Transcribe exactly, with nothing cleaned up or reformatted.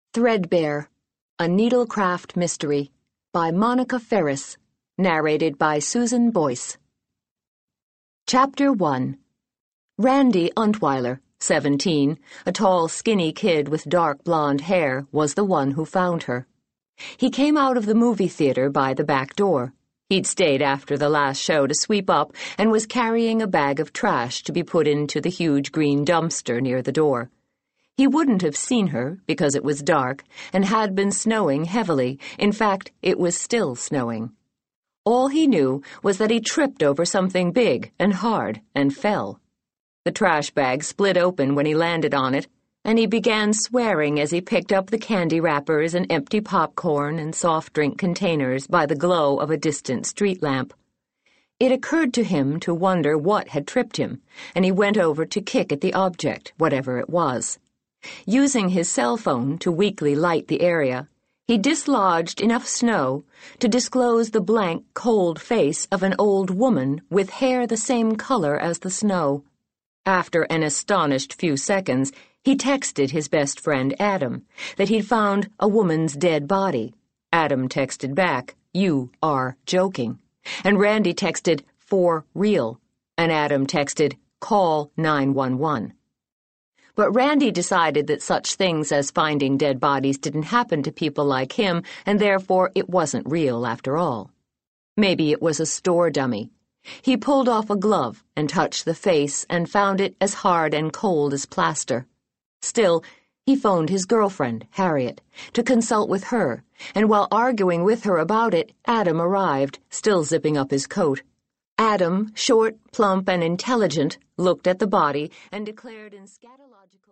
Threadbare, A Needlecraft Mystery by Monica Ferris, narrated by Susan Boyce. Chapter one. Randy Untweiler, seventeen, a tall, skinny kid with dark blonde hair, was the one who found her. He came out of the movie theater by the back door. He'd stayed after the last show to sweep up and was carrying a bag of trash to be put into the huge green dumpster near the door. He wouldn't have seen her because it was dark and had been snowing heavily. In fact, it was still snowing. All he knew was that he tripped over something big and hard and fell. The trash bag split open when he landed on it, and he began swearing as he picked up the candy wrappers and empty popcorn and soft drink containers by the glow of a distant street lamp. It occurred to him to wonder what had tripped him, and he went over to kick at the object, whatever it was. Using his cell phone to weakly light the area, he dislodged enough snow to disclose the blank, cold face of an old woman with hair the same color as the snow. After an astonished few seconds, he texted his best friend Adam that he'd found a woman's dead body. Adam texted back, "You are joking." And Randy texted, "For real." And Adam texted, "Call nine one one." But Randy decided that such things as finding dead bodies didn't happen to people like him, and therefore it wasn't real after all. Maybe it was a store dummy. He pulled off a glove and touched the face and found it as hard and cold as plaster. Still, he phoned his girlfriend, Harriet, to consult with her, and while arguing with her about it, Adam arrived, still zipping up his coat. Adam, short, plump, and intelligent, looked at the body and declared in scatological